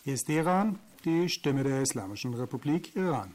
Hier ist Iran, die Stimme der Islamischen Republik Iran.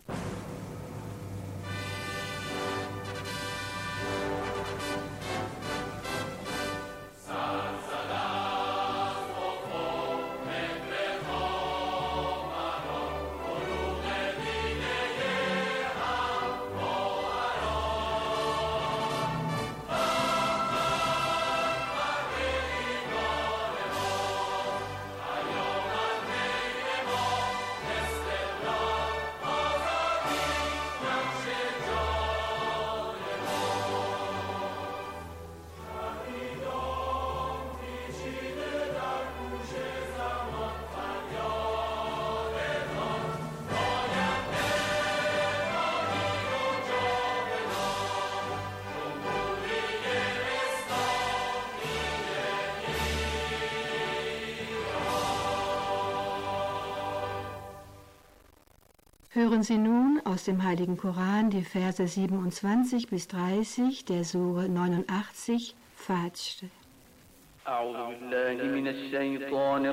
Hören Sie nun aus dem Heiligen Koran die Verse 27 bis 30 der Sure 89, Fajr. أعوذ بالله من الشيطان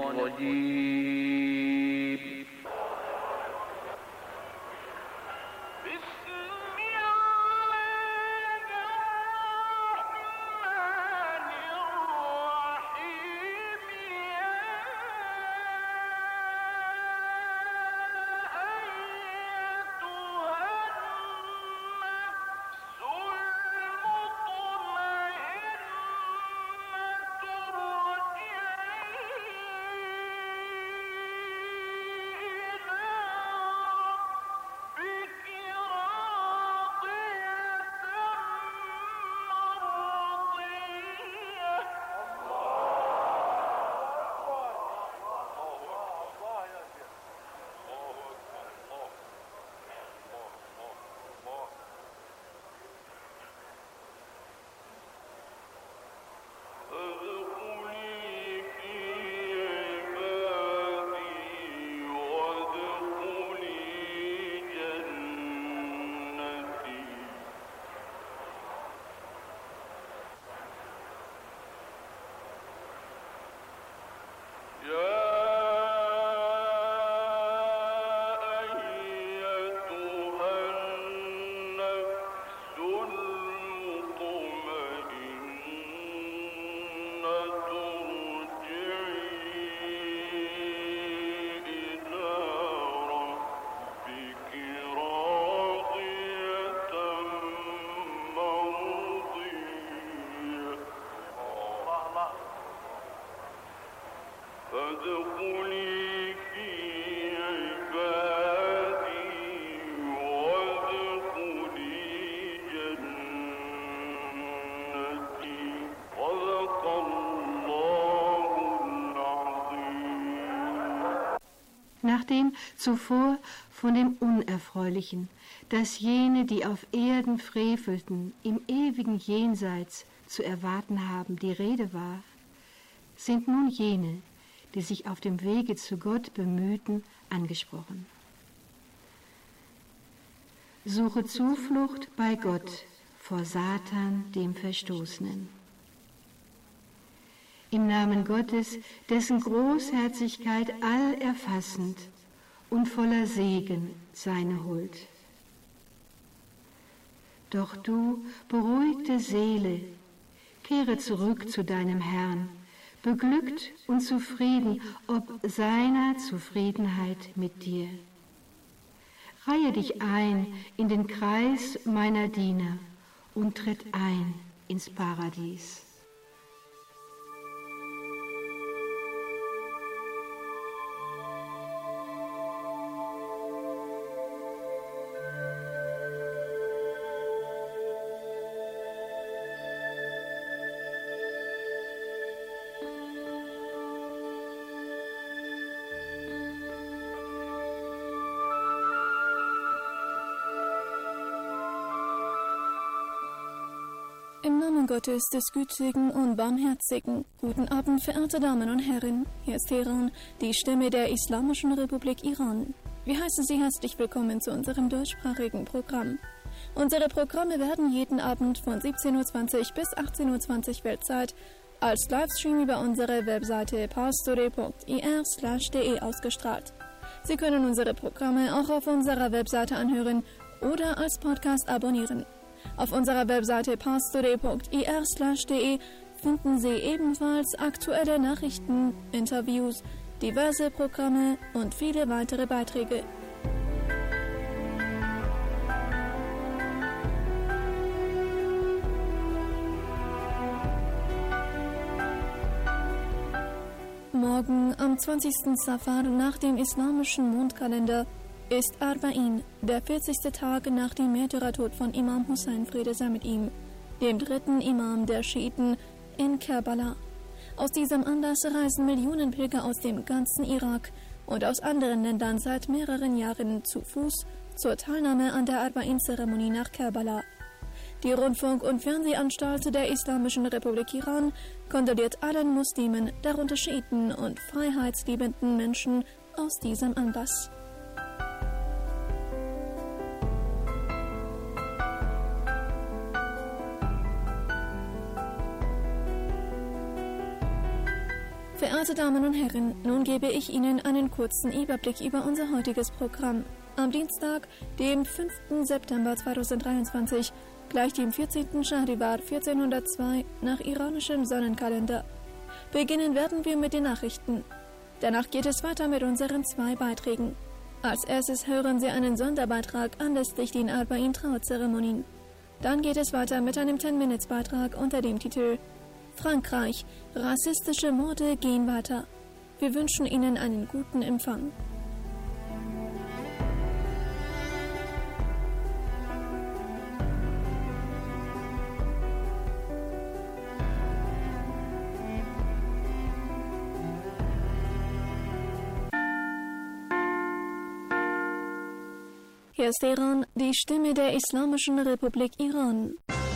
الرجيم. Nachdem zuvor von dem Unerfreulichen, das jene, die auf Erden frevelten, im ewigen Jenseits zu erwarten haben, die Rede war, sind nun jene, die sich auf dem Wege zu Gott bemühten, angesprochen. Suche Zuflucht bei Gott vor Satan, dem Verstoßenen. Im Namen Gottes, dessen Großherzigkeit allerfassend und voller Segen seine Huld. Doch du, beruhigte Seele, kehre zurück zu deinem Herrn, beglückt und zufrieden ob seiner Zufriedenheit mit dir. Reihe dich ein in den Kreis meiner Diener und tritt ein ins Paradies. Im Namen Gottes, des Gütigen und Barmherzigen. Guten Abend, verehrte Damen und Herren. Hier ist Teheran, die Stimme der Islamischen Republik Iran. Wir heißen Sie herzlich willkommen zu unserem deutschsprachigen Programm. Unsere Programme werden jeden Abend von 17:20 bis 18:20 Weltzeit als Livestream über unsere Webseite pastore.ir/de ausgestrahlt. Sie können unsere Programme auch auf unserer Webseite anhören oder als Podcast abonnieren. Auf unserer Webseite pastore.ir/de finden Sie ebenfalls aktuelle Nachrichten, Interviews, diverse Programme und viele weitere Beiträge. Morgen, am 20. Safar nach dem islamischen Mondkalender, ist Arba'in, der 40. Tag nach dem Märtyrertod von Imam Hussein, Friede sei mit ihm, dem dritten Imam der Schiiten, in Kerbala. Aus diesem Anlass reisen Millionen Pilger aus dem ganzen Irak und aus anderen Ländern seit mehreren Jahren zu Fuß zur Teilnahme an der Arba'in-Zeremonie nach Kerbala. Die Rundfunk- und Fernsehanstalt der Islamischen Republik Iran kondoliert allen Muslimen, darunter Schiiten und freiheitsliebenden Menschen, aus diesem Anlass. Verehrte Damen und Herren, nun gebe ich Ihnen einen kurzen Überblick über unser heutiges Programm. Am Dienstag, dem 5. September 2023, gleich dem 14. Schahrivar 1402 nach iranischem Sonnenkalender. Beginnen werden wir mit den Nachrichten. Danach geht es weiter mit unseren 2 Beiträgen. Als erstes hören Sie einen Sonderbeitrag anlässlich den Arba'in-Trauerzeremonien. Dann geht es weiter mit einem 10-Minutes-Beitrag unter dem Titel Frankreich, rassistische Morde gehen weiter. Wir wünschen Ihnen einen guten Empfang. Hier ist Teheran, die Stimme der Islamischen Republik Iran.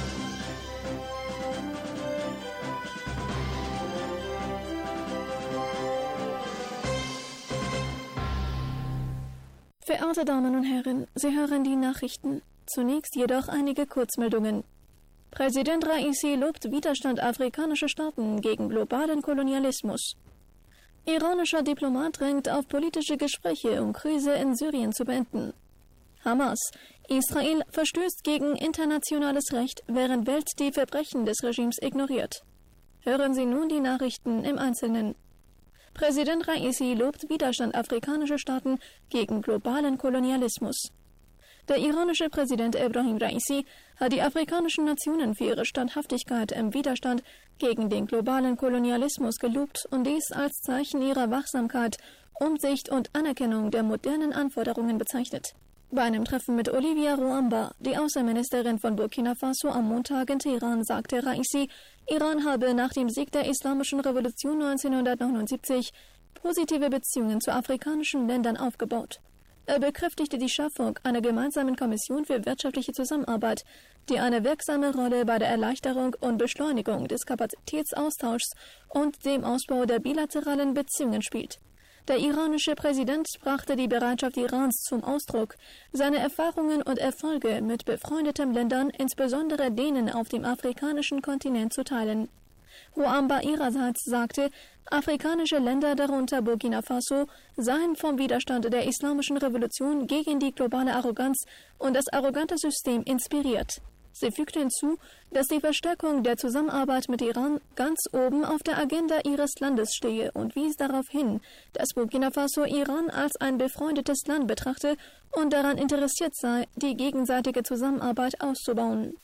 Verehrte Damen und Herren, Sie hören die Nachrichten. Zunächst jedoch einige Kurzmeldungen. Präsident Raisi lobt Widerstand afrikanischer Staaten gegen globalen Kolonialismus. Iranischer Diplomat drängt auf politische Gespräche, um Krise in Syrien zu beenden. Hamas. Israel verstößt gegen internationales Recht, während Welt die Verbrechen des Regimes ignoriert. Hören Sie nun die Nachrichten im Einzelnen. Präsident Raisi lobt Widerstand afrikanischer Staaten gegen globalen Kolonialismus. Der iranische Präsident Ebrahim Raisi hat die afrikanischen Nationen für ihre Standhaftigkeit im Widerstand gegen den globalen Kolonialismus gelobt und dies als Zeichen ihrer Wachsamkeit, Umsicht und Anerkennung der modernen Anforderungen bezeichnet. Bei einem Treffen mit Olivia Ruamba, die Außenministerin von Burkina Faso, am Montag in Teheran, sagte Raisi, Iran habe nach dem Sieg der Islamischen Revolution 1979 positive Beziehungen zu afrikanischen Ländern aufgebaut. Er bekräftigte die Schaffung einer gemeinsamen Kommission für wirtschaftliche Zusammenarbeit, die eine wirksame Rolle bei der Erleichterung und Beschleunigung des Kapazitätsaustauschs und dem Ausbau der bilateralen Beziehungen spielt. Der iranische Präsident brachte die Bereitschaft Irans zum Ausdruck, seine Erfahrungen und Erfolge mit befreundeten Ländern, insbesondere denen auf dem afrikanischen Kontinent, zu teilen. Ruamba ihrerseits sagte, afrikanische Länder, darunter Burkina Faso, seien vom Widerstand der Islamischen Revolution gegen die globale Arroganz und das arrogante System inspiriert. Sie fügte hinzu, dass die Verstärkung der Zusammenarbeit mit Iran ganz oben auf der Agenda ihres Landes stehe und wies darauf hin, dass Burkina Faso Iran als ein befreundetes Land betrachte und daran interessiert sei, die gegenseitige Zusammenarbeit auszubauen.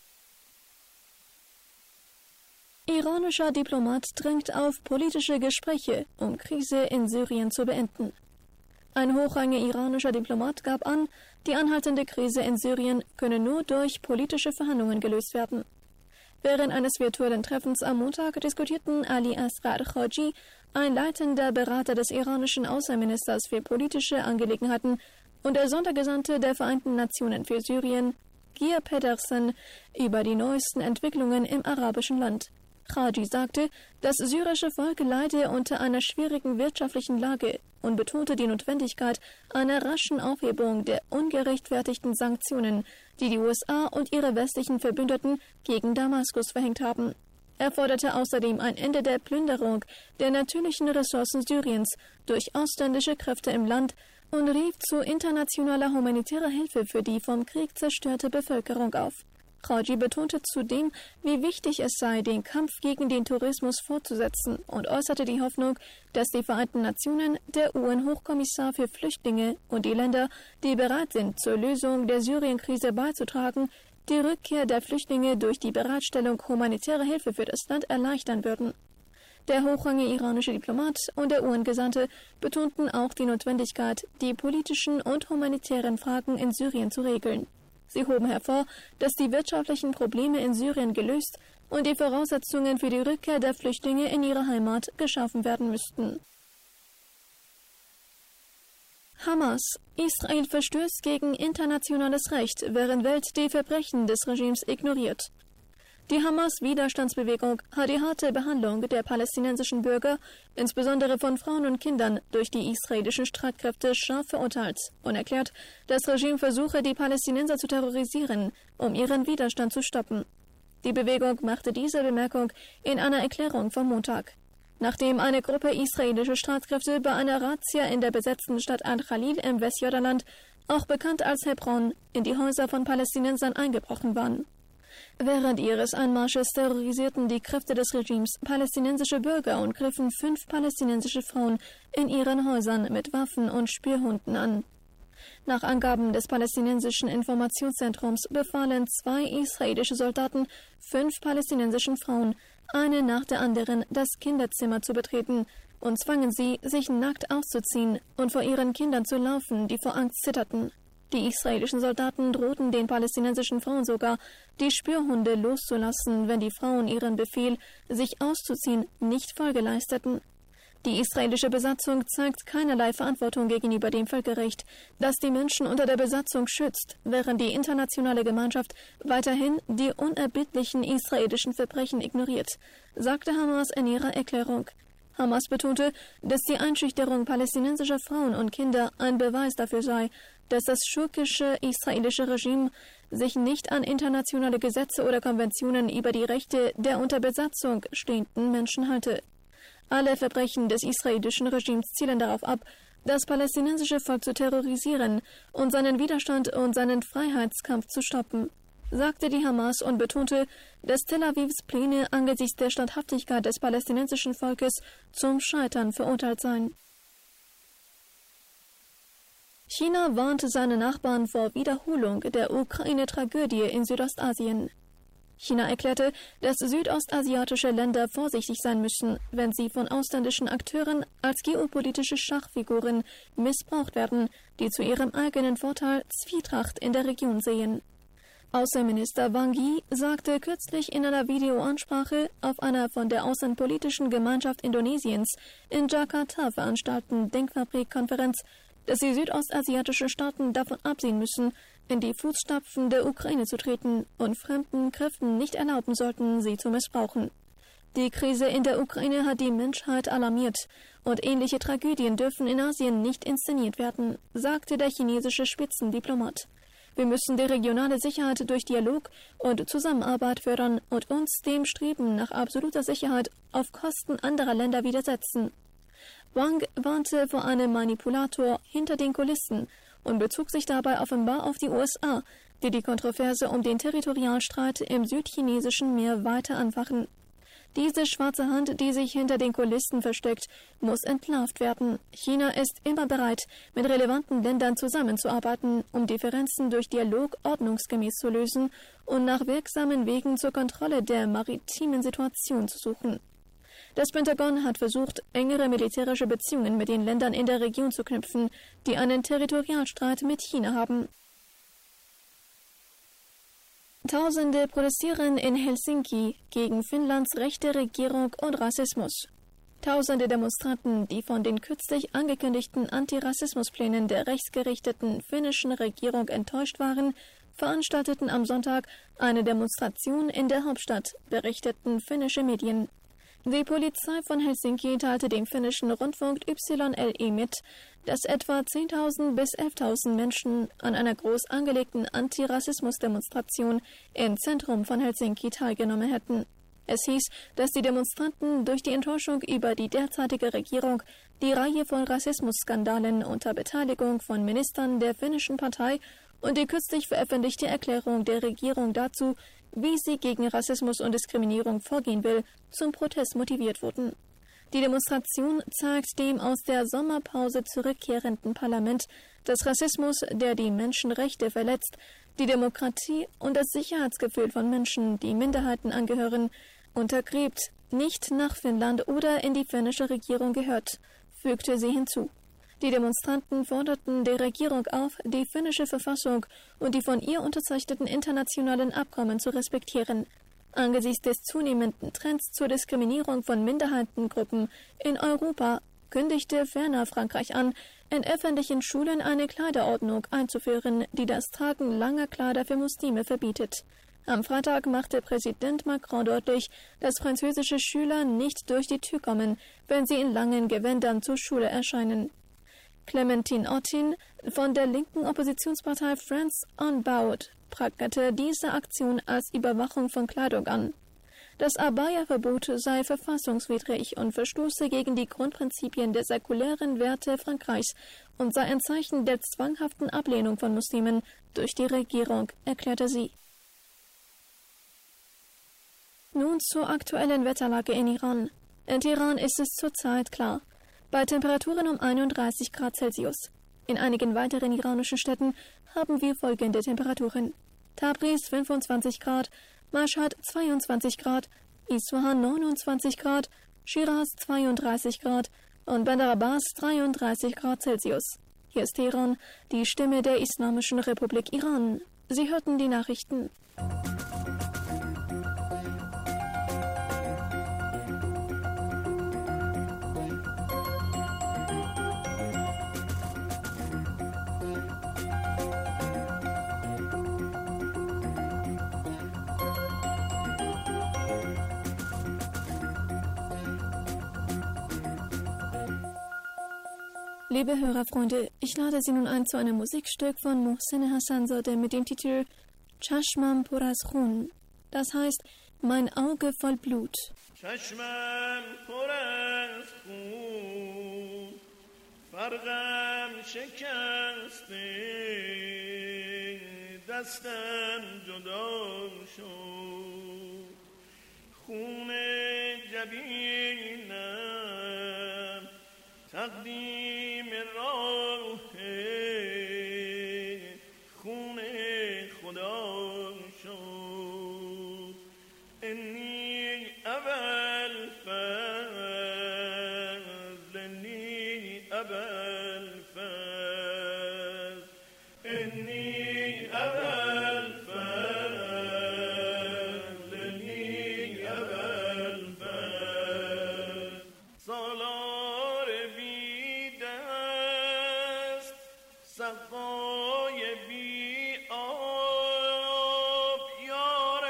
Iranischer Diplomat drängt auf politische Gespräche, um Krise in Syrien zu beenden. Ein hochrangiger iranischer Diplomat gab an, die anhaltende Krise in Syrien könne nur durch politische Verhandlungen gelöst werden. Während eines virtuellen Treffens am Montag diskutierten Ali Asghar Khaji, ein leitender Berater des iranischen Außenministers für politische Angelegenheiten und der Sondergesandte der Vereinten Nationen für Syrien, Geir Pedersen, über die neuesten Entwicklungen im arabischen Land. Khaji sagte, das syrische Volk leide unter einer schwierigen wirtschaftlichen Lage und betonte die Notwendigkeit einer raschen Aufhebung der ungerechtfertigten Sanktionen, die die USA und ihre westlichen Verbündeten gegen Damaskus verhängt haben. Er forderte außerdem ein Ende der Plünderung der natürlichen Ressourcen Syriens durch ausländische Kräfte im Land und rief zu internationaler humanitärer Hilfe für die vom Krieg zerstörte Bevölkerung auf. Khaji betonte zudem, wie wichtig es sei, den Kampf gegen den Tourismus fortzusetzen und äußerte die Hoffnung, dass die Vereinten Nationen, der UN-Hochkommissar für Flüchtlinge und die Länder, die bereit sind, zur Lösung der Syrien-Krise beizutragen, die Rückkehr der Flüchtlinge durch die Bereitstellung humanitärer Hilfe für das Land erleichtern würden. Der hochrangige iranische Diplomat und der UN-Gesandte betonten auch die Notwendigkeit, die politischen und humanitären Fragen in Syrien zu regeln. Sie hoben hervor, dass die wirtschaftlichen Probleme in Syrien gelöst und die Voraussetzungen für die Rückkehr der Flüchtlinge in ihre Heimat geschaffen werden müssten. Hamas. Israel verstößt gegen internationales Recht, während Welt die Verbrechen des Regimes ignoriert. Die Hamas-Widerstandsbewegung hat die harte Behandlung der palästinensischen Bürger, insbesondere von Frauen und Kindern, durch die israelischen Streitkräfte scharf verurteilt und erklärt, das Regime versuche, die Palästinenser zu terrorisieren, um ihren Widerstand zu stoppen. Die Bewegung machte diese Bemerkung in einer Erklärung vom Montag. Nachdem eine Gruppe israelischer Streitkräfte bei einer Razzia in der besetzten Stadt Al-Khalil im Westjordanland, auch bekannt als Hebron, in die Häuser von Palästinensern eingebrochen waren. Während ihres Einmarsches terrorisierten die Kräfte des Regimes palästinensische Bürger und griffen 5 palästinensische Frauen in ihren Häusern mit Waffen und Spürhunden an. Nach Angaben des palästinensischen Informationszentrums befahlen 2 israelische Soldaten 5 palästinensischen Frauen, eine nach der anderen, das Kinderzimmer zu betreten und zwangen sie, sich nackt auszuziehen und vor ihren Kindern zu laufen, die vor Angst zitterten. Die israelischen Soldaten drohten den palästinensischen Frauen sogar, die Spürhunde loszulassen, wenn die Frauen ihren Befehl, sich auszuziehen, nicht Folge leisteten. Die israelische Besatzung zeigt keinerlei Verantwortung gegenüber dem Völkerrecht, das die Menschen unter der Besatzung schützt, während die internationale Gemeinschaft weiterhin die unerbittlichen israelischen Verbrechen ignoriert, sagte Hamas in ihrer Erklärung. Hamas betonte, dass die Einschüchterung palästinensischer Frauen und Kinder ein Beweis dafür sei, dass das schurkische israelische Regime sich nicht an internationale Gesetze oder Konventionen über die Rechte der unter Besatzung stehenden Menschen halte. Alle Verbrechen des israelischen Regimes zielen darauf ab, das palästinensische Volk zu terrorisieren und seinen Widerstand und seinen Freiheitskampf zu stoppen, sagte die Hamas und betonte, dass Tel Avivs Pläne angesichts der Standhaftigkeit des palästinensischen Volkes zum Scheitern verurteilt seien. China warnte seine Nachbarn vor Wiederholung der Ukraine-Tragödie in Südostasien. China erklärte, dass südostasiatische Länder vorsichtig sein müssen, wenn sie von ausländischen Akteuren als geopolitische Schachfiguren missbraucht werden, die zu ihrem eigenen Vorteil Zwietracht in der Region sehen. Außenminister Wang Yi sagte kürzlich in einer Videoansprache auf einer von der Außenpolitischen Gemeinschaft Indonesiens in Jakarta veranstalteten Denkfabrik-Konferenz, dass die südostasiatischen Staaten davon absehen müssen, in die Fußstapfen der Ukraine zu treten und fremden Kräften nicht erlauben sollten, sie zu missbrauchen. Die Krise in der Ukraine hat die Menschheit alarmiert und ähnliche Tragödien dürfen in Asien nicht inszeniert werden, sagte der chinesische Spitzendiplomat. Wir müssen die regionale Sicherheit durch Dialog und Zusammenarbeit fördern und uns dem Streben nach absoluter Sicherheit auf Kosten anderer Länder widersetzen. Wang warnte vor einem Manipulator hinter den Kulissen und bezog sich dabei offenbar auf die USA, die die Kontroverse um den Territorialstreit im südchinesischen Meer weiter anfachen. Diese schwarze Hand, die sich hinter den Kulissen versteckt, muss entlarvt werden. China ist immer bereit, mit relevanten Ländern zusammenzuarbeiten, um Differenzen durch Dialog ordnungsgemäß zu lösen und nach wirksamen Wegen zur Kontrolle der maritimen Situation zu suchen. Das Pentagon hat versucht, engere militärische Beziehungen mit den Ländern in der Region zu knüpfen, die einen Territorialstreit mit China haben. Tausende protestieren in Helsinki gegen Finnlands rechte Regierung und Rassismus. Tausende Demonstranten, die von den kürzlich angekündigten Antirassismusplänen der rechtsgerichteten finnischen Regierung enttäuscht waren, veranstalteten am Sonntag eine Demonstration in der Hauptstadt, berichteten finnische Medien. Die Polizei von Helsinki teilte dem finnischen Rundfunk YLE mit, dass etwa 10.000 bis 11.000 Menschen an einer groß angelegten Antirassismus-Demonstration im Zentrum von Helsinki teilgenommen hätten. Es hieß, dass die Demonstranten durch die Enttäuschung über die derzeitige Regierung die Reihe von Rassismusskandalen unter Beteiligung von Ministern der finnischen Partei und die kürzlich veröffentlichte Erklärung der Regierung dazu, wie sie gegen Rassismus und Diskriminierung vorgehen will, zum Protest motiviert wurden. Die Demonstration zeigt dem aus der Sommerpause zurückkehrenden Parlament, dass Rassismus, der die Menschenrechte verletzt, die Demokratie und das Sicherheitsgefühl von Menschen, die Minderheiten angehören, untergräbt, nicht nach Finnland oder in die finnische Regierung gehört, fügte sie hinzu. Die Demonstranten forderten die Regierung auf, die finnische Verfassung und die von ihr unterzeichneten internationalen Abkommen zu respektieren. Angesichts des zunehmenden Trends zur Diskriminierung von Minderheitengruppen in Europa kündigte ferner Frankreich an, in öffentlichen Schulen eine Kleiderordnung einzuführen, die das Tragen langer Kleider für Muslime verbietet. Am Freitag machte Präsident Macron deutlich, dass französische Schüler nicht durch die Tür kommen, wenn sie in langen Gewändern zur Schule erscheinen. Clémentine Autain von der linken Oppositionspartei France Unbowed prangerte diese Aktion als Überwachung von Kleidung an. Das Abaya-Verbot sei verfassungswidrig und verstoße gegen die Grundprinzipien der säkulären Werte Frankreichs und sei ein Zeichen der zwanghaften Ablehnung von Muslimen durch die Regierung, erklärte sie. Nun zur aktuellen Wetterlage in Iran. In Teheran ist es zurzeit klar, bei Temperaturen um 31 Grad Celsius. In einigen weiteren iranischen Städten haben wir folgende Temperaturen: Tabriz 25 Grad, Mashhad 22 Grad, Isfahan 29 Grad, Shiraz 32 Grad und Bandar Abbas 33 Grad Celsius. Hier ist Teheran, die Stimme der Islamischen Republik Iran. Sie hörten die Nachrichten. Liebe Hörerfreunde, ich lade Sie nun ein zu einem Musikstück von Mohsen Hassanzadeh mit dem Titel Chashmam por az khun. Das heißt, mein Auge voll Blut. Chashmam por az khun, fargham shekaste, dastam juda shod, khun jabinam taqdim rah khun khuda shod inni abal fazl inni abal fazl inni abal fazl inni abal fazl salar bidast saqay bi ab yar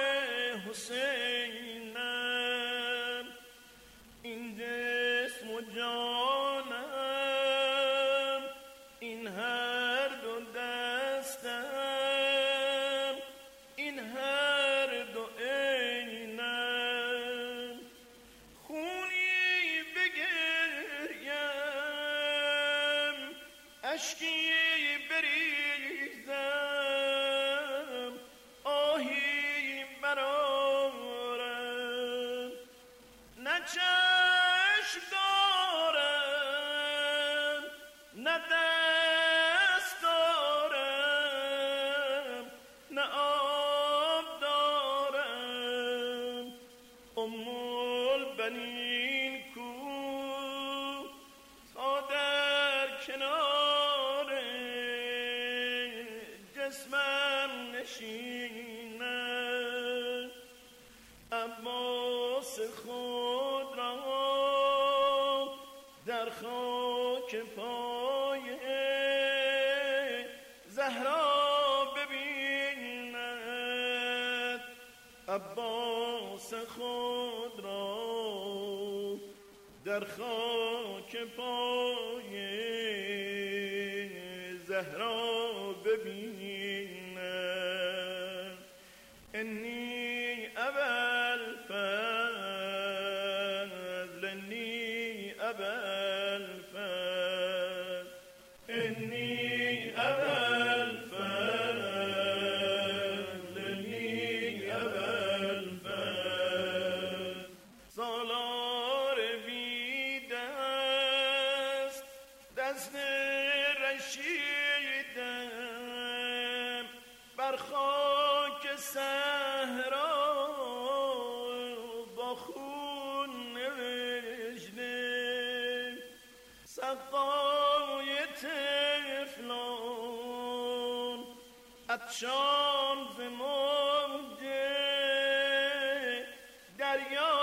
husainam in jism و جانم in هر دو دستم in هر دو عینم خونی بگریم اشکی بریزم آهی برارم نه چشم دارم نه دست دارم نه آب دارم البنین کو تا در کنار جسمم نشینم عباس خود را در خاک پای زهرا ببیند عباس خود را در خاک پای زهرا ببیند انی ابا الفضل إني أبا الفضل إني أبا الفضل سالار بیدست دست رشیدم بر خاک صحرا با خون نوشته سقای طفلان عطشان ز موج دریا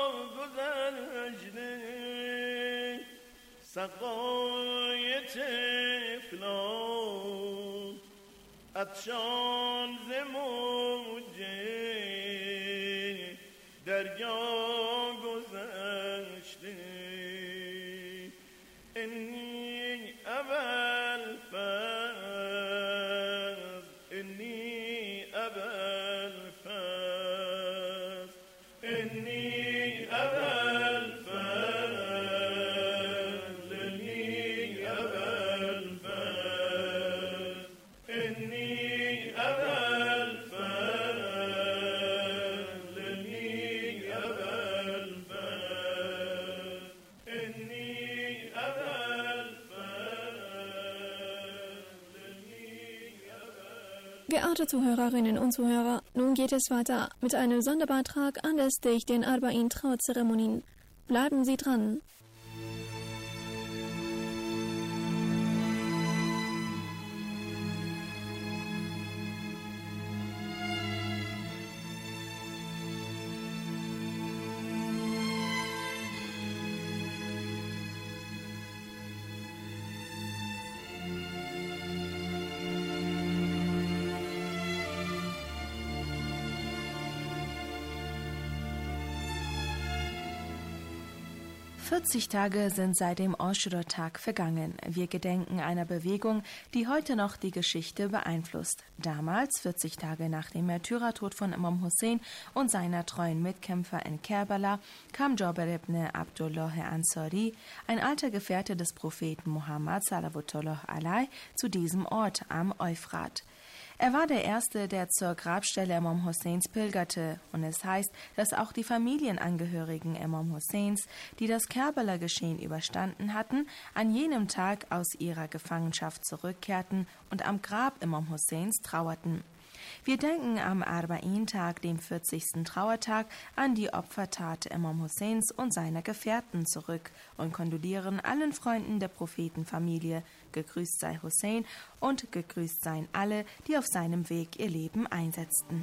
گذشته سقای طفلان عطشان ز موج دریا گذشته إني أبا الفضل إني أبا الفضل إني أبا الفضل إني أبا الفضل إني أبا الفضل إني أبا الفضل إني أبا Geehrte Zuhörerinnen und Zuhörer, nun geht es weiter mit einem Sonderbeitrag anlässlich den Arba'in-Trauzeremonien. Bleiben Sie dran. »40 Tage sind seit dem Ashura-Tag vergangen. Wir gedenken einer Bewegung, die heute noch die Geschichte beeinflusst. Damals, 40 Tage nach dem Märtyrertod von Imam Hussein und seiner treuen Mitkämpfer in Kerbala, kam Jabir ibn Abdullah Ansari, ein alter Gefährte des Propheten Muhammad salawatullah alaihi, zu diesem Ort am Euphrat. Er war der Erste, der zur Grabstelle Imam Husseins pilgerte, und es heißt, dass auch die Familienangehörigen Imam Husseins, die das Kerbala-Geschehen überstanden hatten, an jenem Tag aus ihrer Gefangenschaft zurückkehrten und am Grab Imam Husseins trauerten. Wir denken am Arba'in-Tag, dem 40. Trauertag, an die Opfertat Imam Husseins und seiner Gefährten zurück und kondolieren allen Freunden der Prophetenfamilie. Gegrüßt sei Hussein und gegrüßt seien alle, die auf seinem Weg ihr Leben einsetzten.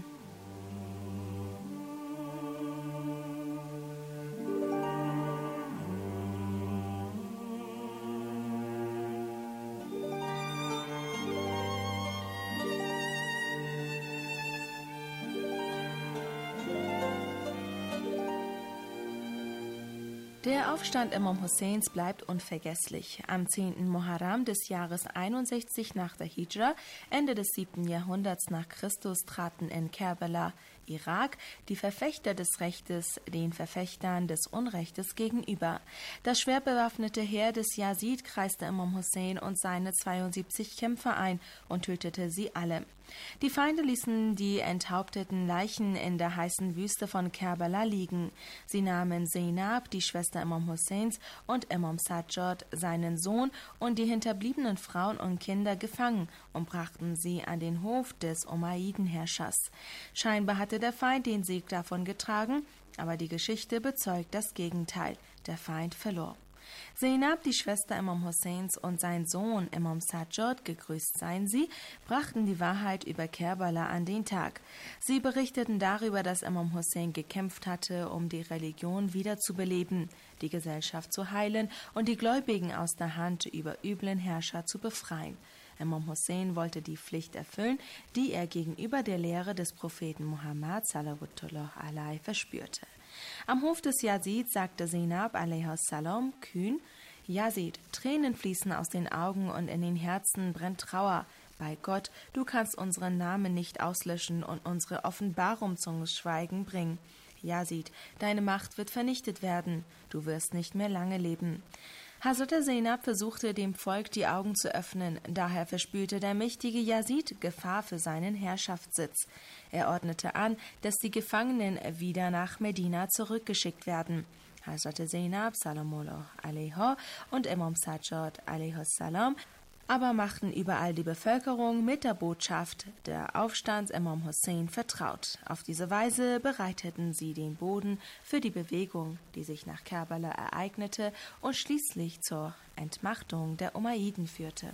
Der Aufstand Imam Husseins bleibt unvergesslich. Am 10. Muharram des Jahres 61 nach der Hijra, Ende des 7. Jahrhunderts nach Christus, traten in Kerbala, Irak, die Verfechter des Rechtes den Verfechtern des Unrechtes gegenüber. Das schwer bewaffnete Heer des Yazid kreiste Imam Hussein und seine 72 Kämpfer ein und tötete sie alle. Die Feinde ließen die enthaupteten Leichen in der heißen Wüste von Kerbala liegen. Sie nahmen Zainab, die Schwester Imam Husseins, und Imam Sajjad, seinen Sohn, und die hinterbliebenen Frauen und Kinder gefangen und brachten sie an den Hof des Umayyidenherrschers. Scheinbar hatte der Feind den Sieg davon getragen, aber die Geschichte bezeugt das Gegenteil. Der Feind verlor. Zainab, die Schwester Imam Husseins, und sein Sohn Imam Sajjad, gegrüßt seien sie, brachten die Wahrheit über Kerbala an den Tag. Sie berichteten darüber, dass Imam Hussein gekämpft hatte, um die Religion wiederzubeleben, die Gesellschaft zu heilen und die Gläubigen aus der Hand über üblen Herrscher zu befreien. Imam Hussein wollte die Pflicht erfüllen, die er gegenüber der Lehre des Propheten Muhammad salawatullah alaihi verspürte. Am Hof des Yazid sagte Zainab a.s. kühn: Yazid, Tränen fließen aus den Augen und in den Herzen brennt Trauer. Bei Gott, du kannst unseren Namen nicht auslöschen und unsere Offenbarung zum Schweigen bringen. Yazid, deine Macht wird vernichtet werden, du wirst nicht mehr lange leben. Hazrat Zainab versuchte dem Volk die Augen zu öffnen, daher verspürte der mächtige Yazid Gefahr für seinen Herrschaftssitz. Er ordnete an, dass die Gefangenen wieder nach Medina zurückgeschickt werden. Hazrat Zainab Salamullah alaiha und Imam Sajjad alaihissalam aber machten überall die Bevölkerung mit der Botschaft der Aufstands Imam Hussein vertraut. Auf diese Weise bereiteten sie den Boden für die Bewegung, die sich nach Kerbala ereignete und schließlich zur Entmachtung der Umayyiden führte.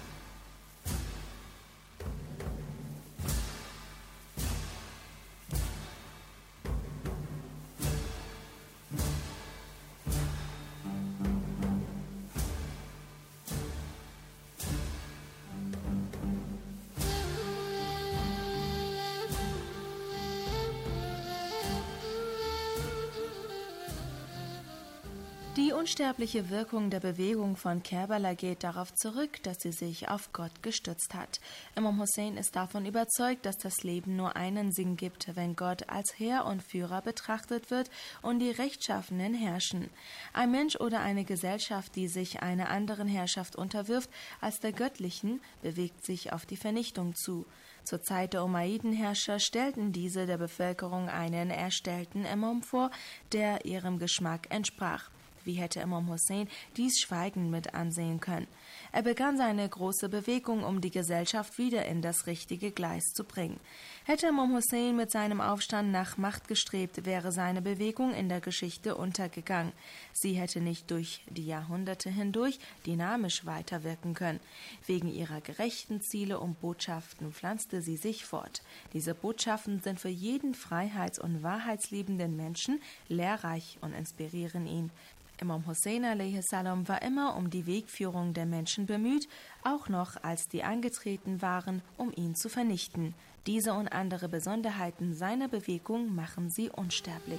Die unsterbliche Wirkung der Bewegung von Kerbala geht darauf zurück, dass sie sich auf Gott gestützt hat. Imam Hussein ist davon überzeugt, dass das Leben nur einen Sinn gibt, wenn Gott als Herr und Führer betrachtet wird und die Rechtschaffenen herrschen. Ein Mensch oder eine Gesellschaft, die sich einer anderen Herrschaft unterwirft als der göttlichen, bewegt sich auf die Vernichtung zu. Zur Zeit der Umayyidenherrscher stellten diese der Bevölkerung einen erstellten Imam vor, der ihrem Geschmack entsprach. Wie hätte Imam Hussein dies schweigend mit ansehen können? Er begann seine große Bewegung, um die Gesellschaft wieder in das richtige Gleis zu bringen. Hätte Imam Hussein mit seinem Aufstand nach Macht gestrebt, wäre seine Bewegung in der Geschichte untergegangen. Sie hätte nicht durch die Jahrhunderte hindurch dynamisch weiterwirken können. Wegen ihrer gerechten Ziele und Botschaften pflanzte sie sich fort. Diese Botschaften sind für jeden freiheits- und wahrheitsliebenden Menschen lehrreich und inspirieren ihn. Imam Hussein a.s. war immer um die Wegführung der Menschen bemüht, auch noch als die angetreten waren, um ihn zu vernichten. Diese und andere Besonderheiten seiner Bewegung machen sie unsterblich.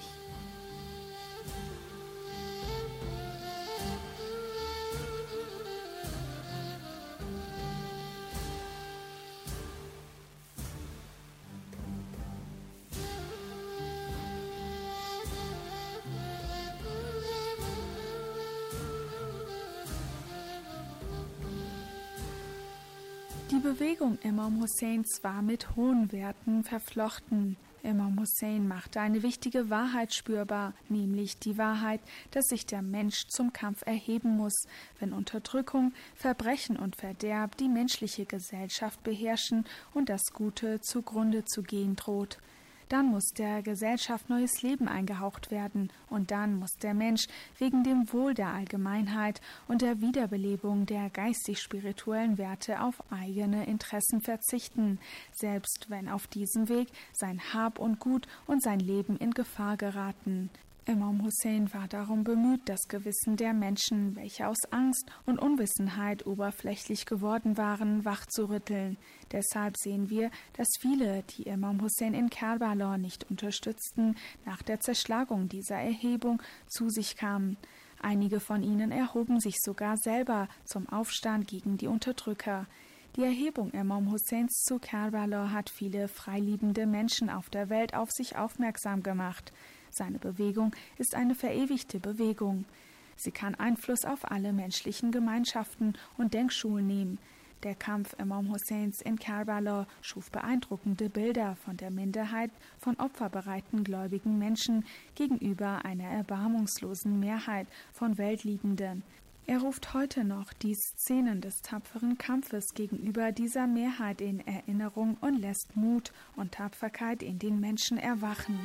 Die Bewegung Imam Husseins war mit hohen Werten verflochten. Imam Hussein machte eine wichtige Wahrheit spürbar, nämlich die Wahrheit, dass sich der Mensch zum Kampf erheben muss, wenn Unterdrückung, Verbrechen und Verderb die menschliche Gesellschaft beherrschen und das Gute zugrunde zu gehen droht. Dann muss der Gesellschaft neues Leben eingehaucht werden und dann muss der Mensch wegen dem Wohl der Allgemeinheit und der Wiederbelebung der geistig-spirituellen Werte auf eigene Interessen verzichten, selbst wenn auf diesem Weg sein Hab und Gut und sein Leben in Gefahr geraten. Imam Hussein war darum bemüht, das Gewissen der Menschen, welche aus Angst und Unwissenheit oberflächlich geworden waren, wachzurütteln. Deshalb sehen wir, dass viele, die Imam Hussein in Kerbala nicht unterstützten, nach der Zerschlagung dieser Erhebung zu sich kamen. Einige von ihnen erhoben sich sogar selber zum Aufstand gegen die Unterdrücker. Die Erhebung Imam Husseins zu Kerbala hat viele freiliebende Menschen auf der Welt auf sich aufmerksam gemacht. Seine Bewegung ist eine verewigte Bewegung. Sie kann Einfluss auf alle menschlichen Gemeinschaften und Denkschulen nehmen. Der Kampf Imam Husseins in Kerbala schuf beeindruckende Bilder von der Minderheit von opferbereiten gläubigen Menschen gegenüber einer erbarmungslosen Mehrheit von Weltliebenden. Er ruft heute noch die Szenen des tapferen Kampfes gegenüber dieser Mehrheit in Erinnerung und lässt Mut und Tapferkeit in den Menschen erwachen.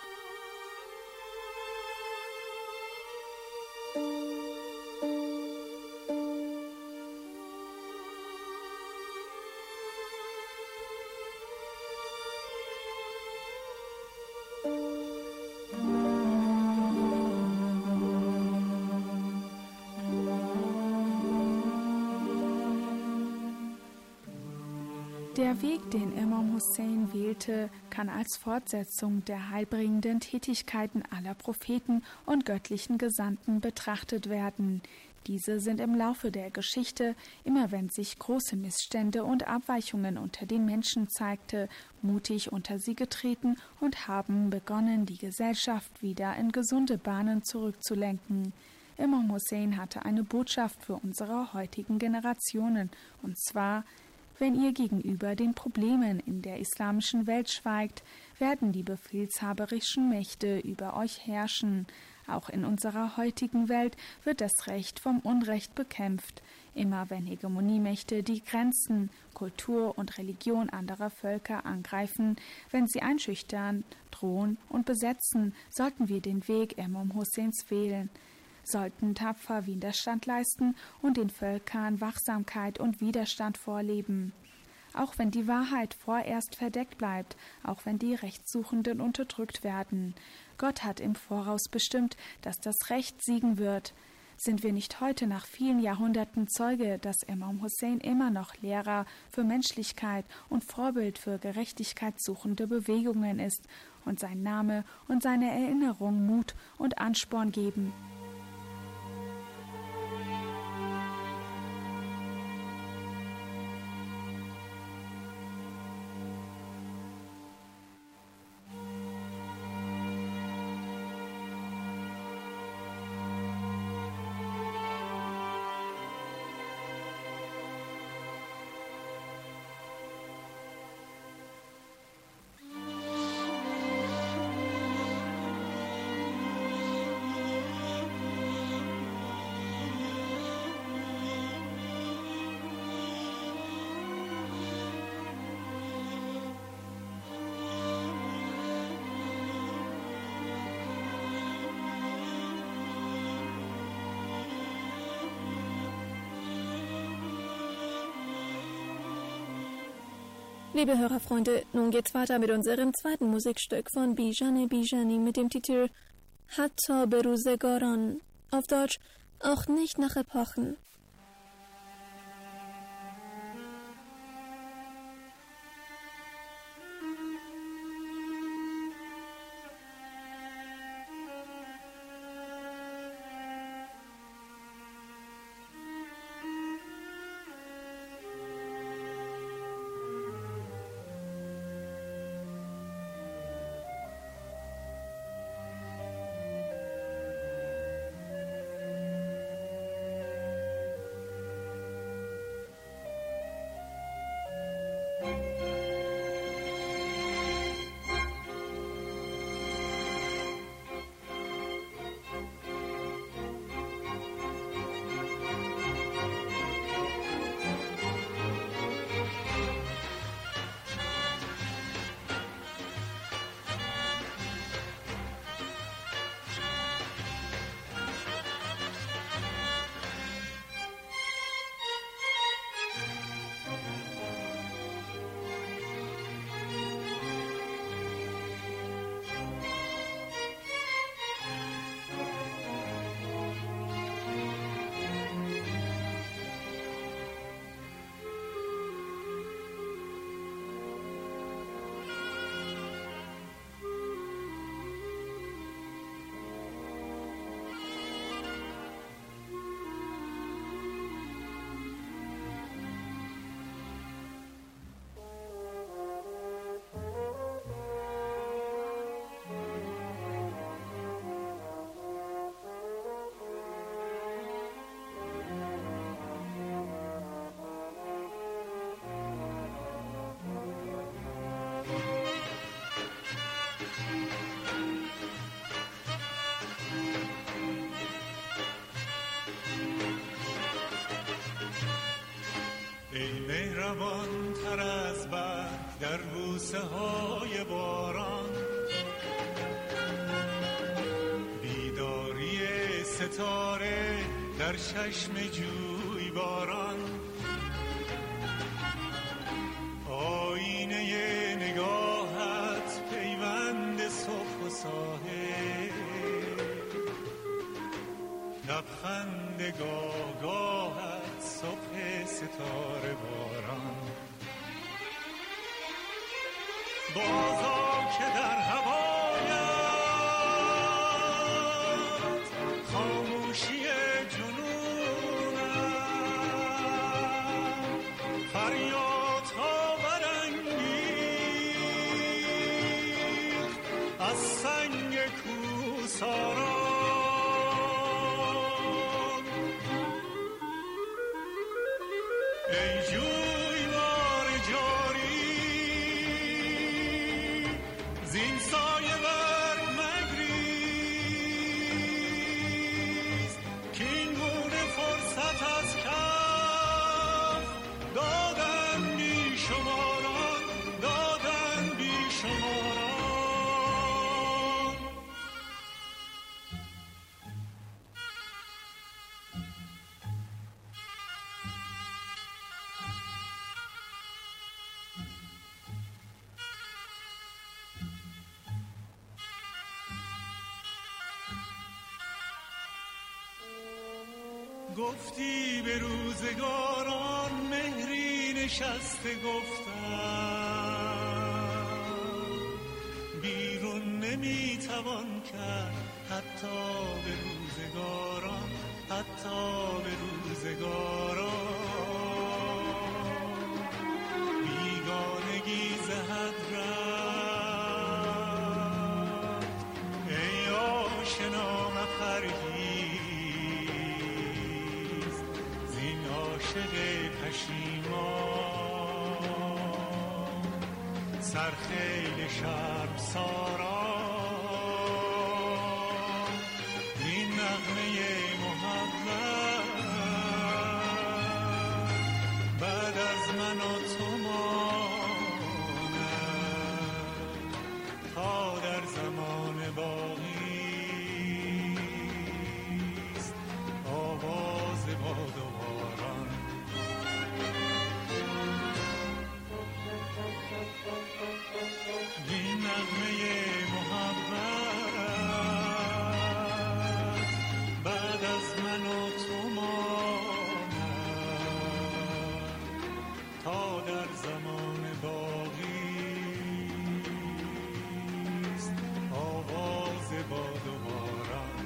Der Weg, den Imam Hussein wählte, kann als Fortsetzung der heilbringenden Tätigkeiten aller Propheten und göttlichen Gesandten betrachtet werden. Diese sind im Laufe der Geschichte, immer wenn sich große Missstände und Abweichungen unter den Menschen zeigte, mutig unter sie getreten und haben begonnen, die Gesellschaft wieder in gesunde Bahnen zurückzulenken. Imam Hussein hatte eine Botschaft für unsere heutigen Generationen, und zwar: Wenn ihr gegenüber den Problemen in der islamischen Welt schweigt, werden die befehlshaberischen Mächte über euch herrschen. Auch in unserer heutigen Welt wird das Recht vom Unrecht bekämpft. Immer wenn Hegemoniemächte die Grenzen, Kultur und Religion anderer Völker angreifen, wenn sie einschüchtern, drohen und besetzen, sollten wir den Weg Imam Husseins wählen, sollten tapfer Widerstand leisten und den Völkern Wachsamkeit und Widerstand vorleben. Auch wenn die Wahrheit vorerst verdeckt bleibt, auch wenn die Rechtssuchenden unterdrückt werden. Gott hat im Voraus bestimmt, dass das Recht siegen wird. Sind wir nicht heute nach vielen Jahrhunderten Zeuge, dass Imam Hussein immer noch Lehrer für Menschlichkeit und Vorbild für gerechtigkeitssuchende Bewegungen ist und sein Name und seine Erinnerung Mut und Ansporn geben? Liebe Hörerfreunde, nun geht's weiter mit unserem zweiten Musikstück von Bijane Bijani mit dem Titel Hatta be Ruzegaran, auf Deutsch auch nicht nach Epochen. ای مهربان تر از برگ در بوسه های باران، بیداری ستاره در چشم جوی باران، آینه نگاهت پیوند صبح و ساحل، لبخند گاهت صبح ستاره باران، بازا که در هوایت خاموشی جنونم، فریادها برانگیخت از سنگ کوهساران، گفتی به روزگاران مهری نشسته گفتم بیرون نمیتوان کرد حتی به روزگاران، حتی به روزگاران بیگانگی زهد رفت ای آشنا مپرهیز زین عاشق پشیمان سرخیل شرمساران این نغمه محبت بعد از من و تو ماند تا در زمان باقیست آواز باد و باران. این نغمه محبت بعد از من و تو ماند تا در زمان باقیست آواز باد و باران.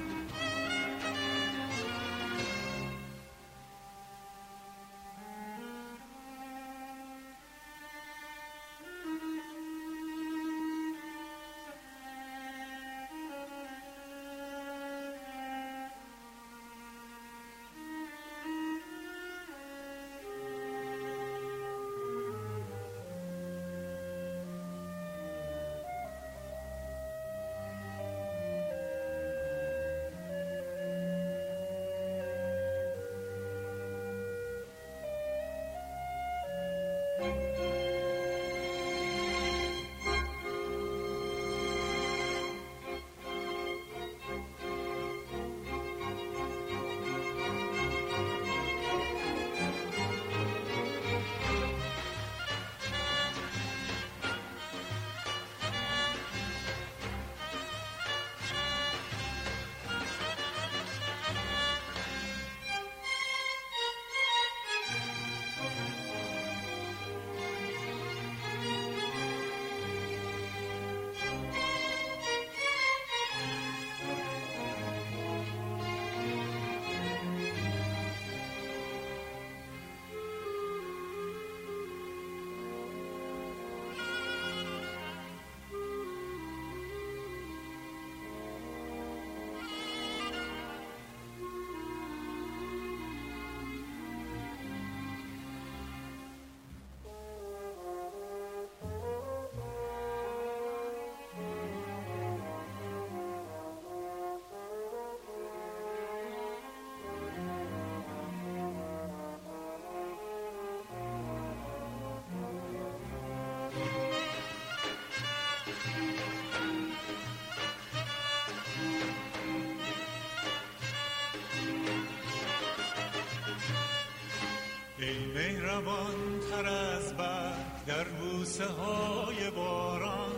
ای مهربان تر از برگ در بوسه های باران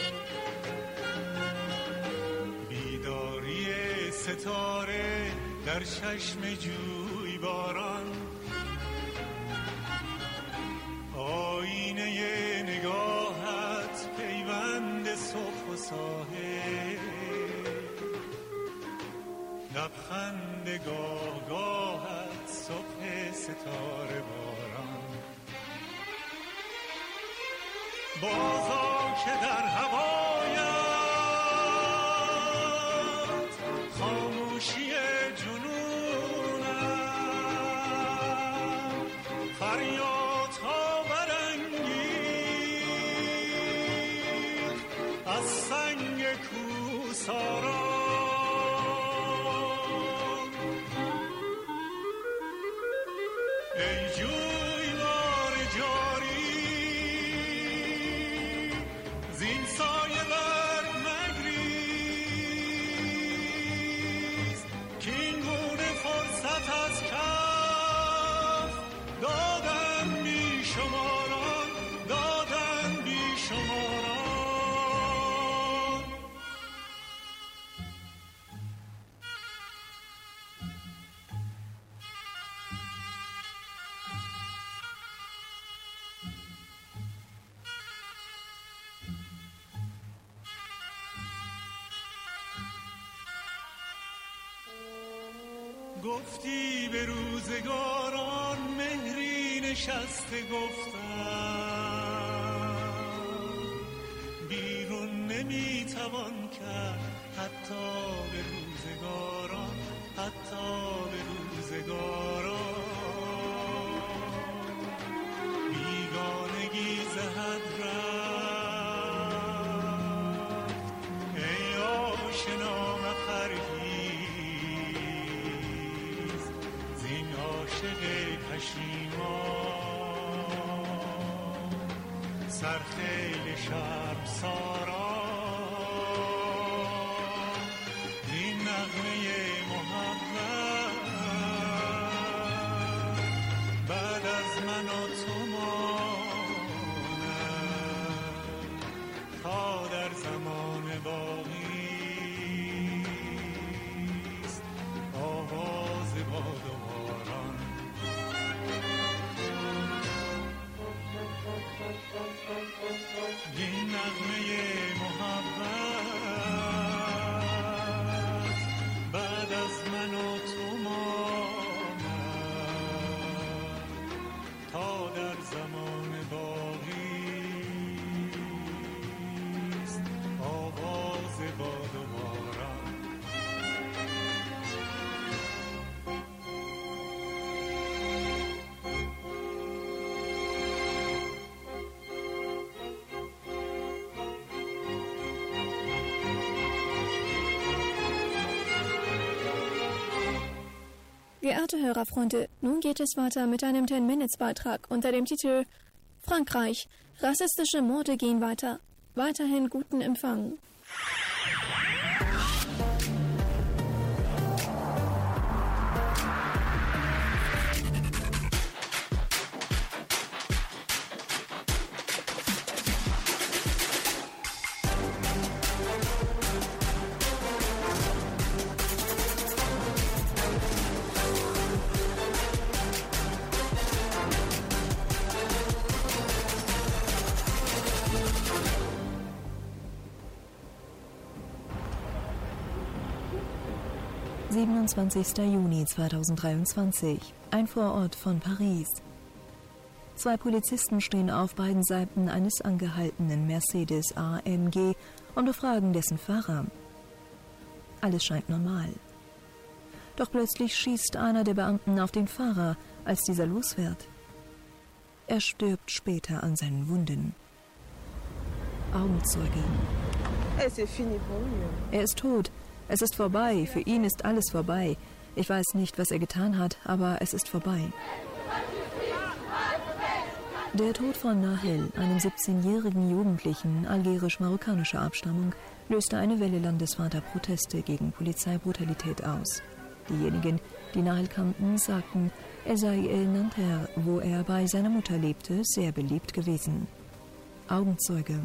بیداری ستاره در چشم جوی باران آینه نگاهت پیوند صبح و ساحل لبخند گاه گاهت صبح ستاره باران بازا که در هوایت خاموشی جنونم فریادها برانگیخت از سنگ کوهساران ای جویبار جاری زین سایه برگ مگریز که این گونه فرصت از کف دادن بی شماران دادن بی شماران. گفتی به روزگاران مهری نشسته گفتم بیرون نمیتوان کرد حتی به روزگاران بیگانگی زهد رفت ای آشنا مپرهیز زین عاشق پشیمان سرخیل شرمسارا این نغمه محبت بعد از من و تو ماند تا در زمان باقیست آواز باد و باران این نغمه محبت بعد از من و تو ماند تا در زمان باقیست آواز باد و باران Geehrte Hörerfreunde, nun geht es weiter mit einem 10-Minutes-Beitrag unter dem Titel Frankreich. Rassistische Morde gehen weiter. Weiterhin guten Empfang. Juni 2023, ein Vorort von Paris. 2 Polizisten stehen auf beiden Seiten eines angehaltenen Mercedes AMG und befragen dessen Fahrer. Alles scheint normal. Doch plötzlich schießt einer der Beamten auf den Fahrer, als dieser losfährt. Er stirbt später an seinen Wunden. Augenzeuge. Er ist tot. Es ist vorbei, für ihn ist alles vorbei. Ich weiß nicht, was er getan hat, aber es ist vorbei. Der Tod von Nahel, einem 17-jährigen Jugendlichen algerisch-marokkanischer Abstammung, löste eine Welle landesweiter Proteste gegen Polizeibrutalität aus. Diejenigen, die Nahel kannten, sagten, er sei in Nanterre, wo er bei seiner Mutter lebte, sehr beliebt gewesen. Augenzeuge.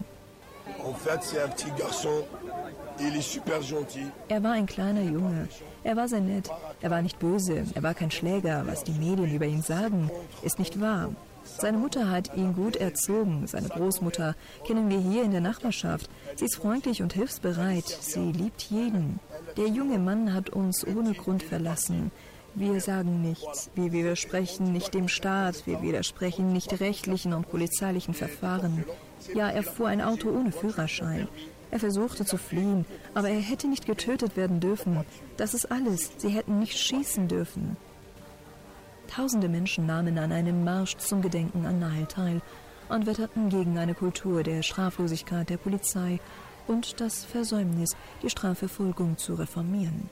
Er war ein kleiner Junge. Er war sehr nett. Er war nicht böse. Er war kein Schläger. Was die Medien über ihn sagen, ist nicht wahr. Seine Mutter hat ihn gut erzogen. Seine Großmutter kennen wir hier in der Nachbarschaft. Sie ist freundlich und hilfsbereit. Sie liebt jeden. Der junge Mann hat uns ohne Grund verlassen. Wir sagen nichts. Wir widersprechen nicht dem Staat. Wir widersprechen nicht rechtlichen und polizeilichen Verfahren. Ja, er fuhr ein Auto ohne Führerschein. Er versuchte zu fliehen, aber er hätte nicht getötet werden dürfen. Das ist alles. Sie hätten nicht schießen dürfen. Tausende Menschen nahmen an einem Marsch zum Gedenken an Nahel teil und wetterten gegen eine Kultur der Straflosigkeit der Polizei und das Versäumnis, die Strafverfolgung zu reformieren.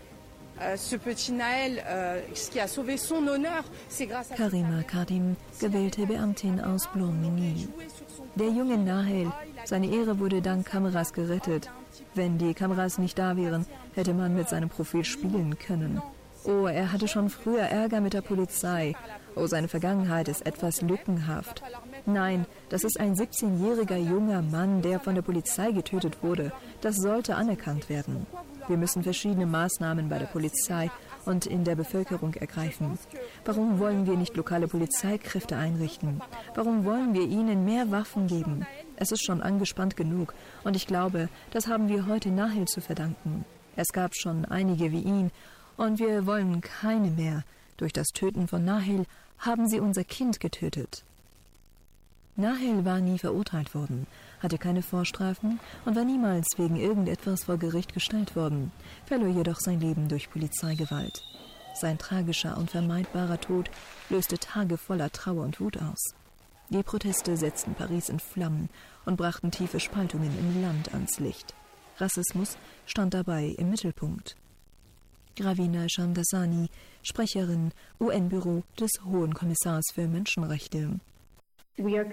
Karima Kadim, gewählte Beamtin aus Blanc-Ménil. Der junge Nahel, seine Ehre wurde dank Kameras gerettet. Wenn die Kameras nicht da wären, hätte man mit seinem Profil spielen können. Oh, er hatte schon früher Ärger mit der Polizei. Oh, seine Vergangenheit ist etwas lückenhaft. Nein, das ist ein 17-jähriger junger Mann, der von der Polizei getötet wurde. Das sollte anerkannt werden. Wir müssen verschiedene Maßnahmen bei der Polizei und in der Bevölkerung ergreifen. Warum wollen wir nicht lokale Polizeikräfte einrichten? Warum wollen wir ihnen mehr Waffen geben? Es ist schon angespannt genug und ich glaube, das haben wir heute Nahel zu verdanken. Es gab schon einige wie ihn Und wir wollen keine mehr. Durch das Töten von Nahel haben sie unser Kind getötet. Nahel war nie verurteilt worden, hatte keine Vorstrafen und war niemals wegen irgendetwas vor Gericht gestellt worden, verlor jedoch sein Leben durch Polizeigewalt. Sein tragischer und vermeidbarer Tod löste Tage voller Trauer und Wut aus. Die Proteste setzten Paris in Flammen und brachten tiefe Spaltungen im Land ans Licht. Rassismus stand dabei im Mittelpunkt. Ravina Shamdasani, Sprecherin, UN-Büro des Hohen Kommissars für Menschenrechte. Wir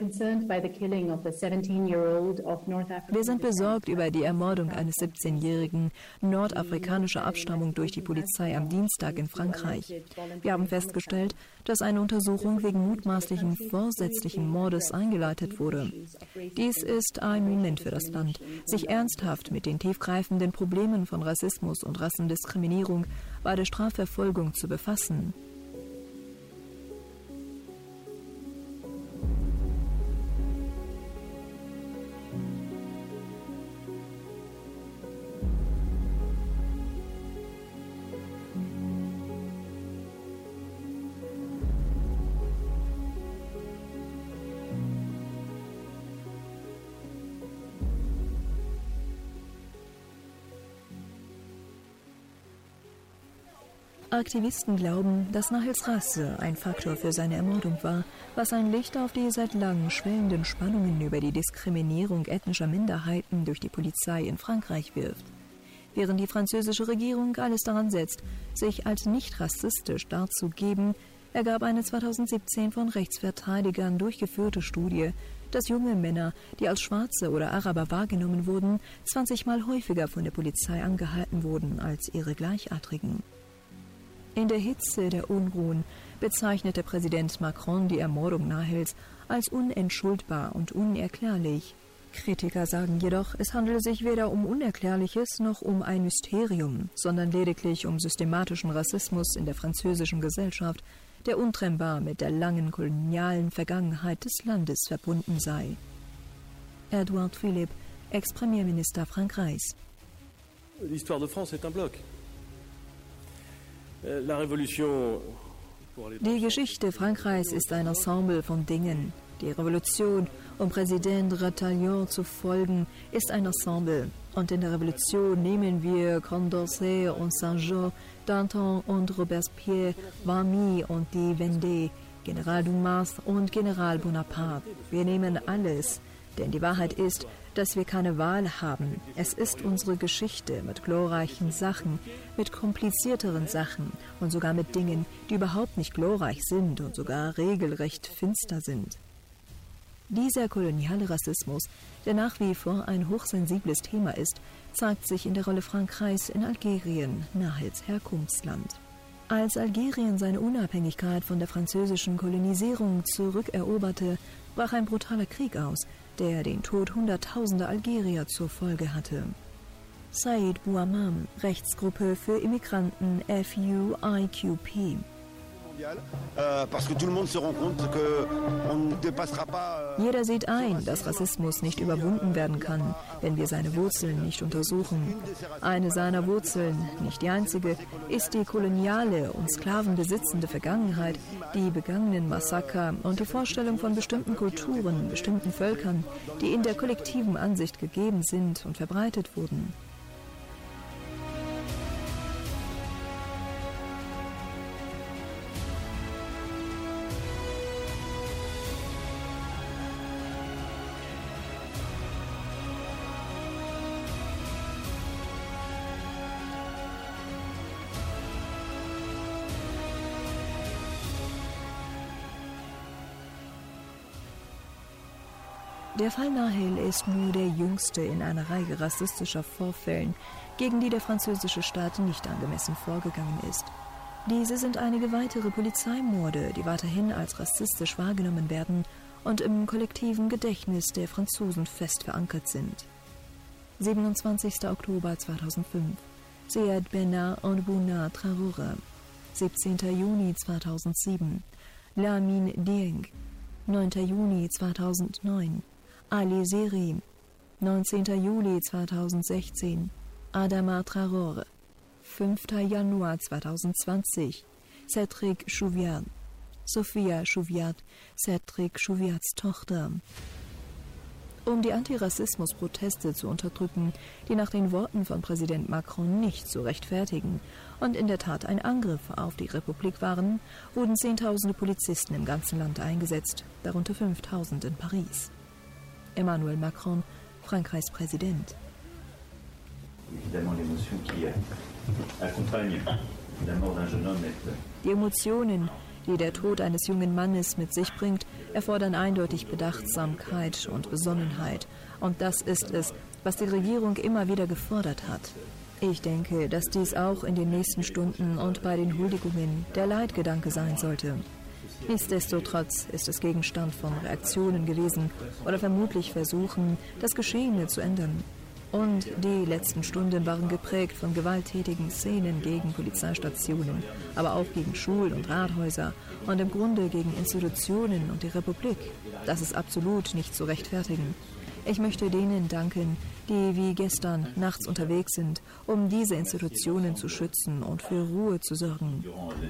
sind besorgt über die Ermordung eines 17-jährigen nordafrikanischer Abstammung durch die Polizei am Dienstag in Frankreich. Wir haben festgestellt, dass eine Untersuchung wegen mutmaßlichen vorsätzlichen Mordes eingeleitet wurde. Dies ist ein Moment für das Land, sich ernsthaft mit den tiefgreifenden Problemen von Rassismus und Rassendiskriminierung bei der Strafverfolgung zu befassen. Aktivisten glauben, dass Nahels Rasse ein Faktor für seine Ermordung war, was ein Licht auf die seit langem schwellenden Spannungen über die Diskriminierung ethnischer Minderheiten durch die Polizei in Frankreich wirft. Während die französische Regierung alles daran setzt, sich als nicht rassistisch darzugeben, ergab eine 2017 von Rechtsverteidigern durchgeführte Studie, dass junge Männer, die als Schwarze oder Araber wahrgenommen wurden, 20-mal häufiger von der Polizei angehalten wurden als ihre Gleichaltrigen. In der Hitze der Unruhen bezeichnete Präsident Macron die Ermordung Nahels als unentschuldbar und unerklärlich. Kritiker sagen jedoch, es handele sich weder um Unerklärliches noch um ein Mysterium, sondern lediglich um systematischen Rassismus in der französischen Gesellschaft, der untrennbar mit der langen kolonialen Vergangenheit des Landes verbunden sei. Edouard Philippe, Ex-Premierminister Frankreichs. L'histoire de France est un bloc. Die Geschichte Frankreichs ist ein Ensemble von Dingen. Die Revolution, um Präsident Retailleau zu folgen, ist ein Ensemble. Und in der Revolution nehmen wir Condorcet und Saint-Jean, Danton und Robespierre, Valmy und die Vendée, General Dumas und General Bonaparte. Wir nehmen alles, denn die Wahrheit ist, dass wir keine Wahl haben. Es ist unsere Geschichte mit glorreichen Sachen, mit komplizierteren Sachen und sogar mit Dingen, die überhaupt nicht glorreich sind und sogar regelrecht finster sind. Dieser koloniale Rassismus, der nach wie vor ein hochsensibles Thema ist, zeigt sich in der Rolle Frankreichs in Algerien, Nahels Herkunftsland. Als Algerien seine Unabhängigkeit von der französischen Kolonisierung zurückeroberte, brach ein brutaler Krieg aus, der den Tod hunderttausender Algerier zur Folge hatte. Saïd Bouamam, Rechtsgruppe für Immigranten FUIQP. Jeder sieht ein, dass Rassismus nicht überwunden werden kann, wenn wir seine Wurzeln nicht untersuchen. Eine seiner Wurzeln, nicht die einzige, ist die koloniale und sklavenbesitzende Vergangenheit, die begangenen Massaker und die Vorstellung von bestimmten Kulturen, bestimmten Völkern, die in der kollektiven Ansicht gegeben sind und verbreitet wurden. Der Fall Nahel ist nur der jüngste in einer Reihe rassistischer Vorfällen, gegen die der französische Staat nicht angemessen vorgegangen ist. Diese sind einige weitere Polizeimorde, die weiterhin als rassistisch wahrgenommen werden und im kollektiven Gedächtnis der Franzosen fest verankert sind. 27. Oktober 2005. Seyed Benna und Bouna Traoré. 17. Juni 2007. Lamine Dieng. 9. Juni 2009. Ali Seri, 19. Juli 2016, Adama Traoré, 5. Januar 2020. Cédric Chouviat. Sophia Chouviat, Cédric Chouviats Tochter. Um die Antirassismus-Proteste zu unterdrücken, die nach den Worten von Präsident Macron nicht zu rechtfertigen und in der Tat ein Angriff auf die Republik waren, wurden Zehntausende Polizisten im ganzen Land eingesetzt, darunter 5.000 in Paris. Emmanuel Macron, Frankreichs Präsident. Die Emotionen, die der Tod eines jungen Mannes mit sich bringt, erfordern eindeutig Bedachtsamkeit und Besonnenheit. Und das ist es, was die Regierung immer wieder gefordert hat. Ich denke, dass dies auch in den nächsten Stunden und bei den Huldigungen der Leitgedanke sein sollte. Nichtsdestotrotz ist es Gegenstand von Reaktionen gewesen oder vermutlich Versuchen, das Geschehene zu ändern. Und die letzten Stunden waren geprägt von gewalttätigen Szenen gegen Polizeistationen, aber auch gegen Schulen und Rathäuser und im Grunde gegen Institutionen und die Republik. Das ist absolut nicht zu rechtfertigen. Ich möchte denen danken, die wie gestern nachts unterwegs sind, um diese Institutionen zu schützen und für Ruhe zu sorgen.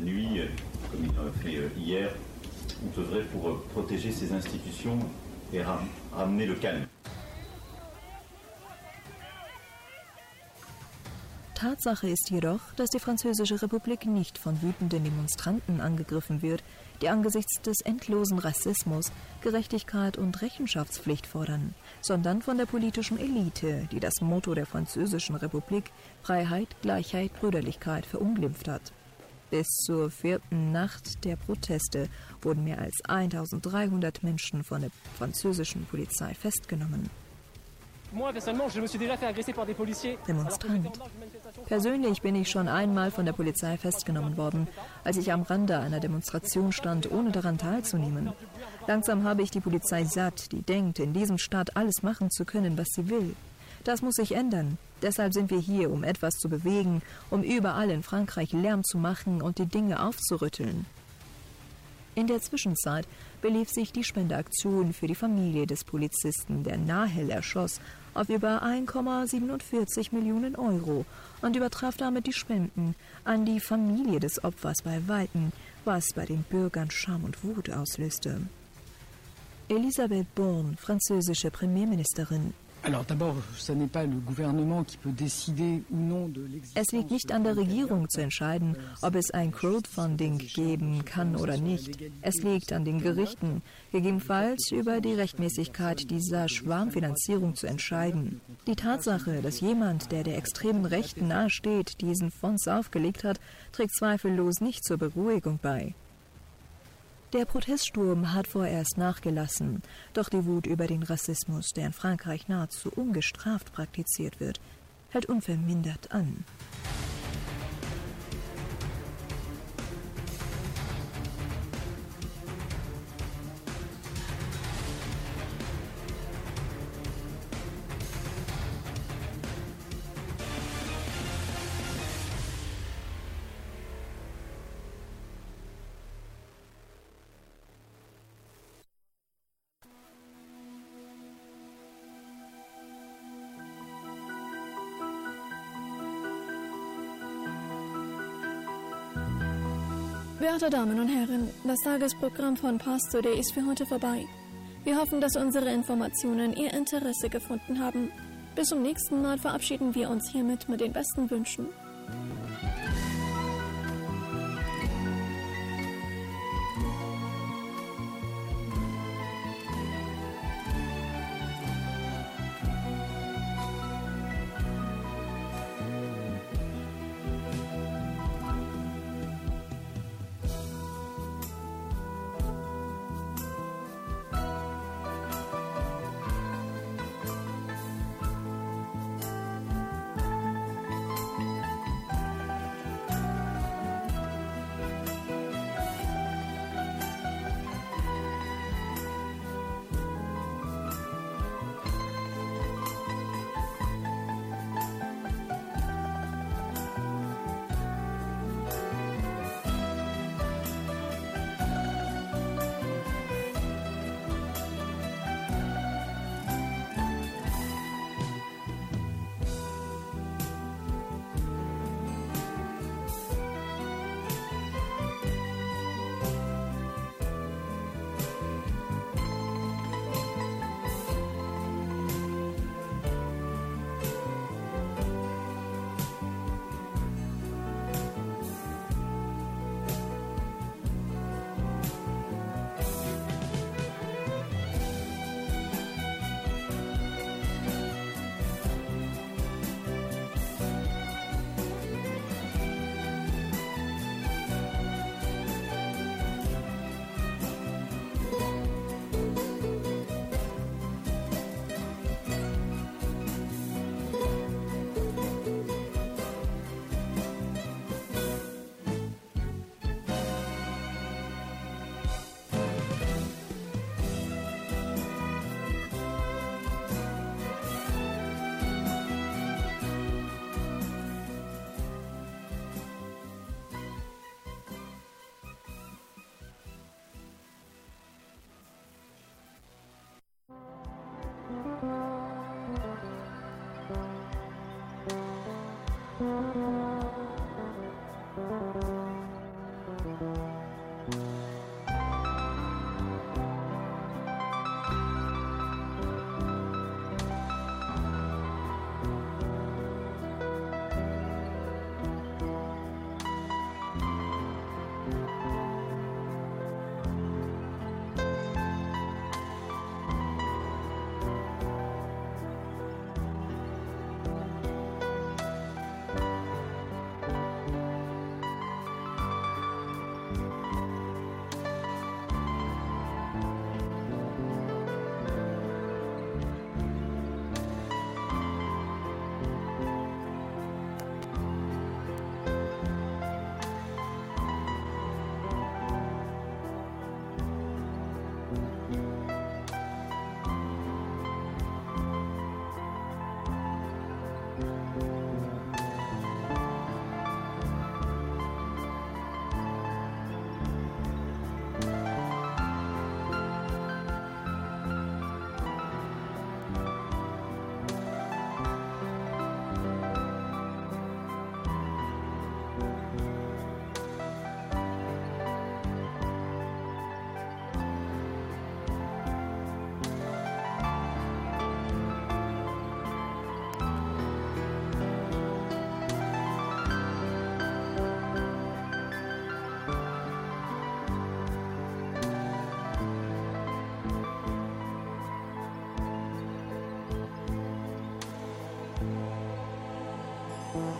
Tatsache ist jedoch, dass die Französische Republik nicht von wütenden Demonstranten angegriffen wird, die angesichts des endlosen Rassismus Gerechtigkeit und Rechenschaftspflicht fordern, sondern von der politischen Elite, die das Motto der Französischen Republik Freiheit, Gleichheit, Brüderlichkeit verunglimpft hat. Bis zur 4. Nacht der Proteste wurden mehr als 1.300 Menschen von der französischen Polizei festgenommen. Demonstrant. Persönlich bin ich schon einmal von der Polizei festgenommen worden, als ich am Rande einer Demonstration stand, ohne daran teilzunehmen. Langsam habe ich die Polizei satt, die denkt, in diesem Staat alles machen zu können, was sie will. Das muss sich ändern. Deshalb sind wir hier, um etwas zu bewegen, um überall in Frankreich Lärm zu machen und die Dinge aufzurütteln. In der Zwischenzeit belief sich die Spendeaktion für die Familie des Polizisten, der Nahel erschoss, auf über 1,47 Millionen Euro und übertraf damit die Spenden an die Familie des Opfers bei Weitem, was bei den Bürgern Scham und Wut auslöste. Elisabeth Borne, französische Premierministerin. Es liegt nicht an der Regierung zu entscheiden, ob es ein Crowdfunding geben kann oder nicht. Es liegt an den Gerichten, gegebenenfalls über die Rechtmäßigkeit dieser Schwarmfinanzierung zu entscheiden. Die Tatsache, dass jemand, der extremen Rechten nahesteht, diesen Fonds aufgelegt hat, trägt zweifellos nicht zur Beruhigung bei. Der Proteststurm hat vorerst nachgelassen, doch die Wut über den Rassismus, der in Frankreich nahezu ungestraft praktiziert wird, hält unvermindert an. Werte Damen und Herren, das Tagesprogramm von Past Today ist für heute vorbei. Wir hoffen, dass unsere Informationen Ihr Interesse gefunden haben. Bis zum nächsten Mal verabschieden wir uns hiermit mit den besten Wünschen.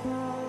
Thank you.